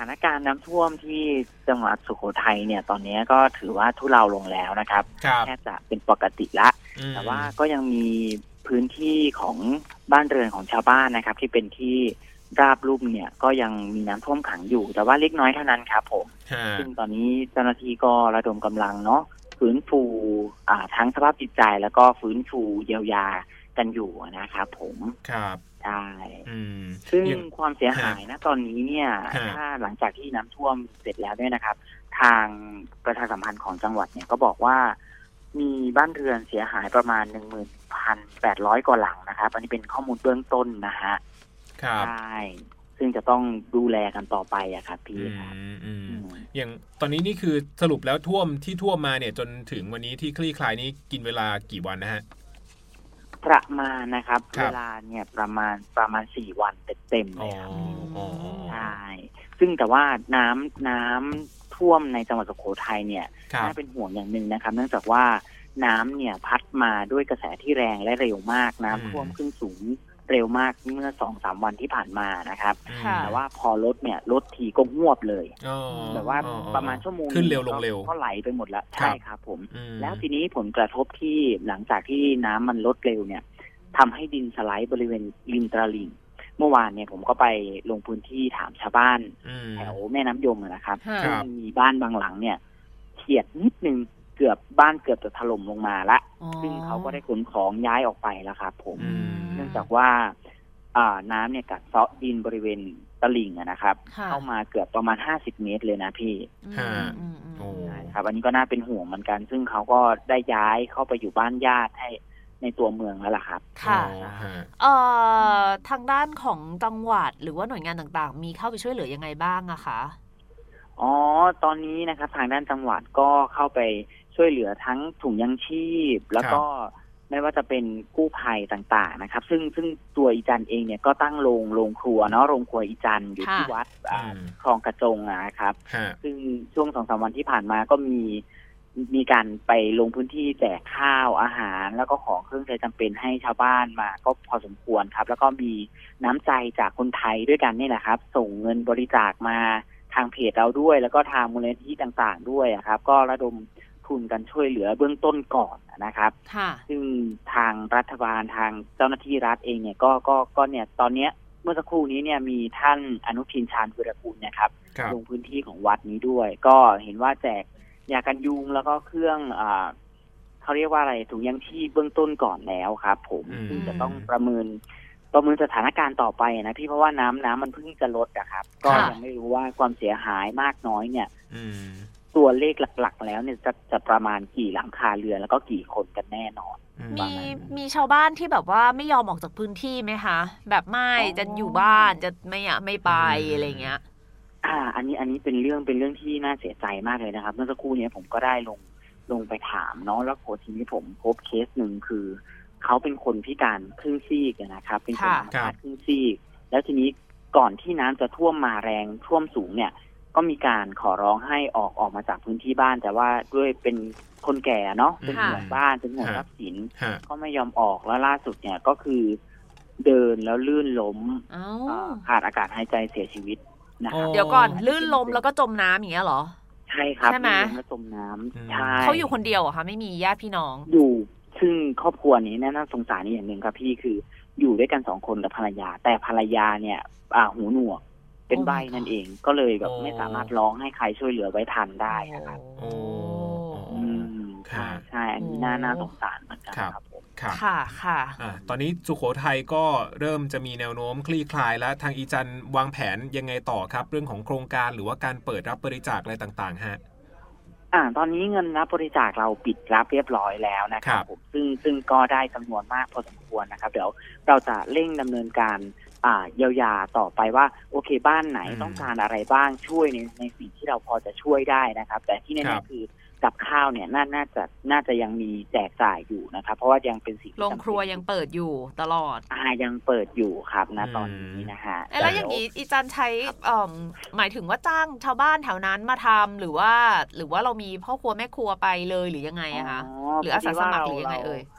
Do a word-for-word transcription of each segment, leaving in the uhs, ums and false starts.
านการณ์น้ำท่วมที่จังหวัดสุโขทัยเนี่ยตอนนี้ก็ถือว่าทุเลาลงแล้วนะครับแทบจะเป็นปกติละแต่ว่าก็ยังมีพื้นที่ของบ้านเรือนของชาวบ้านนะครับที่เป็นที่ราบลุ่มเนี่ยก็ยังมีน้ำท่วมขังอยู่แต่ว่าเล็กน้อยเท่านั้นครับผมซึ่งตอนนี้เจ้าหน้าที่ก็ระดมกำลังเนาะฟื้นฟูอ่าทั้งสภาพจิตใจแล้วก็ฟื้นฟูเยียวยากันอยู่นะครับผมครับใช่ซึ่งความเสียหายนะตอนนี้เนี่ยถ้าหลังจากที่น้ำท่วมเสร็จแล้วเนี่ยนะครับทางประชาสัมพันธ์ของจังหวัดเนี่ยก็บอกว่ามีบ้านเรือนเสียหายประมาณ หนึ่งหมื่นพันแปดร้อย กว่าหลังนะครับอันนี้เป็นข้อมูลเบื้องต้นนะฮะใช่ซึ่งจะต้องดูแลกันต่อไปอะครับพี่ครับอย่างตอนนี้นี่คือสรุปแล้วท่วมที่ท่วมมาเนี่ยจนถึงวันนี้ที่คลี่คลายนี้กินเวลากี่วันนะฮะประมาณนะครับเวลาเนี่ยประมาณประมาณสี่วันเต็มๆเลยครับใช่ซึ่งแต่ว่าน้ำน้ำท่วมในจังหวัดสุโขทัยเนี่ยน่าเป็นห่วงอย่างหนึ่งนะครับเนื่องจากว่าน้ำเนี่ยพัดมาด้วยกระแสที่แรงและเร็วมากน้ำท่วมขึ้นสูงเร็วมากเมื่อ สองสาม วันที่ผ่านมานะครับแต่ว่าพอรถเนี่ยรถทีก็หวบเลยแต่ว่าประมาณชั่วโมงขึ้นเร็วลงเร็วก็ไหลไปหมดแล้วใช่ครับผมแล้วทีนี้ผลกระทบที่หลังจากที่น้ำมันลดเร็วเนี่ยทำให้ดินสไลด์บริเวณริมตลิ่งเมื่อวานเนี่ยผมก็ไปลงพื้นที่ถามชาวบ้านแถวแม่น้ำยมนะครับซึ่งมีบ้านบางหลังเนี่ยเฉียดนิดนึงเกือบบ้านเกือบจะถล่มลงมาละซึ่งเขาก็ได้ขนของย้ายออกไปแล้วครับผมเนื่องจากว่าน้ำเนี่ยกัดเซาะดินบริเวณตลิ่งนะครับเข้ามาเกือบประมาณห้าสิบเมตรเลยนะพี่ครับอันนี้ก็น่าเป็นห่วงเหมือนกันซึ่งเขาก็ได้ย้ายเข้าไปอยู่บ้านญาติให้ในตัวเมืองแล้วล่ะครับค่ะเอ่อทางด้านของจังหวัดหรือว่าหน่วยงานต่างๆมีเข้าไปช่วยเหลือยังไงบ้างอะคะอ๋อตอนนี้นะครับทางด้านจังหวัดก็เข้าไปช่วยเหลือทั้งถุงยังชีพแล้วก็ไม่ว่าจะเป็นกู้ภัยต่างๆนะครับซึ่งซึ่งตัวอีจันเองเนี่ยก็ตั้งโรงโรงครัวเนาะโรงครัวอีจันอยู่ที่วัดคลองกระจงนะครับซึ่งช่วง สองสาม วันที่ผ่านมาก็มีมีการไปลงพื้นที่แจกข้าวอาหารแล้วก็ของเครื่องใช้จำเป็นให้ชาวบ้านมาก็พอสมควรครับแล้วก็มีน้ำใจจากคนไทยด้วยกันนี่แหละครับส่งเงินบริจาคมาทางเพจเราด้วยแล้วก็ทางมูลนิธิต่างๆด้วยครับก็ระดมทุนกันช่วยเหลือเบื้องต้นก่อนนะครับซึ่งทางรัฐบาลทางเจ้าหน้าที่รัฐเองเนี่ยก็ก็ก็เนี่ยตอนนี้เมื่อสักครู่นี้เนี่ยมีท่านอนุทินชาญวิรากูลนะครับลงพื้นที่ของวัดนี้ด้วยก็เห็นว่าแจกยากันยุงแล้วก็เครื่องอ่าเขาเรียกว่าอะไรถุงยังชีพเบื้องต้นก่อนแล้วครับผมซึ่งจะต้องประเมินประเมินสถานการณ์ต่อไปนะพี่เพราะว่าน้ำน้ำมันเพิ่งจะลดนะครับก็ยังไม่รู้ว่าความเสียหายมากน้อยเนี่ยตัวเลขหลักๆแล้วเนี่ยจะจะประมาณกี่หลังคาเรือนแล้วก็กี่คนกันแน่นอนมีมีชาวบ้านที่แบบว่าไม่ยอมออกจากพื้นที่ไหมคะแบบไม่จะอยู่บ้านจะไม่อะไม่ไปอะไรเงี้ยอ่าอันนี้อันนี้เป็นเรื่องเป็นเรื่องที่น่าเสียใจมากเลยนะครับเมื่อสักครู่นี้ผมก็ได้ลงลงไปถามเนาะแล้วโค้ชทีนี้ผมพบเคสหนึ่งคือเขาเป็นคนพิการครึ่งซีกนะครับเป็นคนพิการครึ่งซีกแล้วทีนี้ก่อนที่น้ำจะท่วมมาแรงท่วมสูงเนี่ยก็มีการขอร้องให้ออกออกมาจากพื้นที่บ้านแต่ว่าด้วยเป็นคนแก่เนาะเป็นห่วงบ้านเป็นห่วงทรัพย์สินก็ไม่ยอมออกแล้วล่าสุดเนี่ยก็คือเดินแล้วลื่นล้มขาดอากาศหายใจเสียชีวิตเดี๋ยวก่อนลื่นล้มแล้วก็จมน้ำอย่างเงี้ยเหรอใช่ครับใช่ไหมแล้วจมน้ำใช่เขาอยู่คนเดียวเหรอคะไม่มีญาติพี่น้องอยู่ซึ่งครอบครัวนี้น่าสงสารนี่อย่างหนึ่งครับพี่คืออยู่ด้วยกันสองคนกับภรรยาแต่ภรรยาเนี่ยอ่าหูหนวกเป็นใบนั่นเองก็เลยแบบไม่สามารถร้องให้ใครช่วยเหลือไว้ทันได้ครับโอ้ใช่ใช่อันนี้น่าน่าสงสารเหมือนกันครับผมค่ะค่ะตอนนี้สุโขทัยก็เริ่มจะมีแนวโน้มคลี่คลายแล้วทางอีจันวางแผนยังไงต่อครับเรื่องของโครงการหรือว่าการเปิดรับบริจาคอะไรต่างๆฮะอ่าตอนนี้เงินรับบริจาคเราปิดรับเรียบร้อยแล้วนะครับผมซึ่งซึ่งก็ได้จำนวนมากพอสมควรนะครับเดี๋ยวเราจะเร่งดำเนินการอ่าเยียวยาต่อไปว่าโอเคบ้านไหนต้องการอะไรบ้างช่วยในในสิ่งที่เราพอจะช่วยได้นะครับแต่ที่แน่ๆคือกับข้าวเนี่ยน่าน่าจะน่าจะยังมีแจกจ่ายอยู่นะครับเพราะว่ายังเป็นสิ่งโรงครัวยังเปิดอยู่ตลอดอ่ายังเปิดอยู่ครับณตอนนี้นะฮะแล้วอย่างนี้อีจันใช้เอ่อหมายถึงว่าจ้างชาวบ้านแถวนั้นมาทำหรือว่าหรือว่าเรามีพ่อครัวแม่ครัวไปเลยหรือยังไงอะคะหรืออาสาสมัครหรือยังไงเอ่ย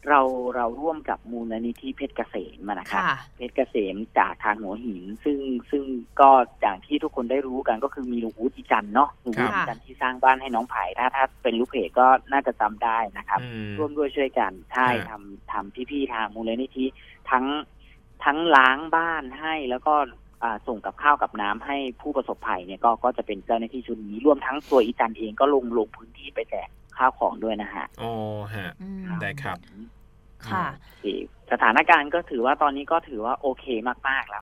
เราเราร่วมกับมูลนิธิเพชรเกษมนะครับเพชรเกษมจากทางหัวหินซึ่งซึ่งก็อย่างที่ทุกคนได้รู้กันก็คือมีลุงอู๊ดอีจันเนาะลุงอู๊ดอีจันที่สร้างบ้านให้น้องไผ่ถ้าถ้าเป็นลูกเพจก็น่าจะจำได้นะครับร่วมด้วยช่วยกันใช่ทำทำพี่ๆทางมูลนิธิทั้งทั้งล้างบ้านให้แล้วก็ส่งกับข้าวกับน้ำให้ผู้ประสบภัยเนี่ยก็ก็จะเป็นเจ้าหน้าที่ชุดนี้รวมทั้งตัวอีจันเองก็ลงลงพื้นที่ไปแจกข้าวของด้วยนะฮะอ๋อฮะได้ครับค่ะสถานการณ์ก็ถือว่าตอนนี้ก็ถือว่าโอเคมากๆแล้ว